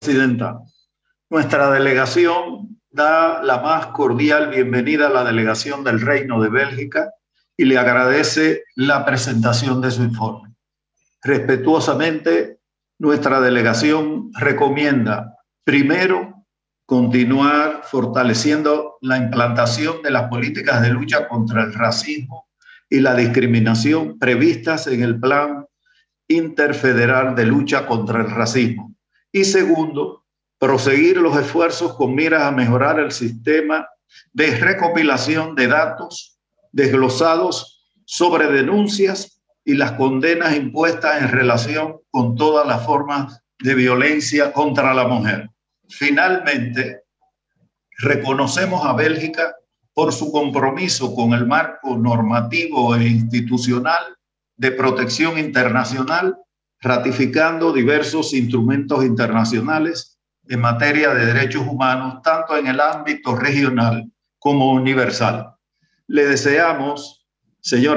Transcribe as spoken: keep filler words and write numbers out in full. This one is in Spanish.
Presidenta, nuestra delegación da la más cordial bienvenida a la delegación del Reino de Bélgica y le agradece la presentación de su informe. Respetuosamente, nuestra delegación recomienda, primero, continuar fortaleciendo la implantación de las políticas de lucha contra el racismo y la discriminación previstas en el Plan Interfederal de Lucha contra el Racismo. Y segundo, proseguir los esfuerzos con miras a mejorar el sistema de recopilación de datos desglosados sobre denuncias y las condenas impuestas en relación con todas las formas de violencia contra la mujer. Finalmente, reconocemos a Bélgica por su compromiso con el marco normativo e institucional de protección internacional, ratificando diversos instrumentos internacionales en materia de derechos humanos, tanto en el ámbito regional como universal. Le deseamos, señora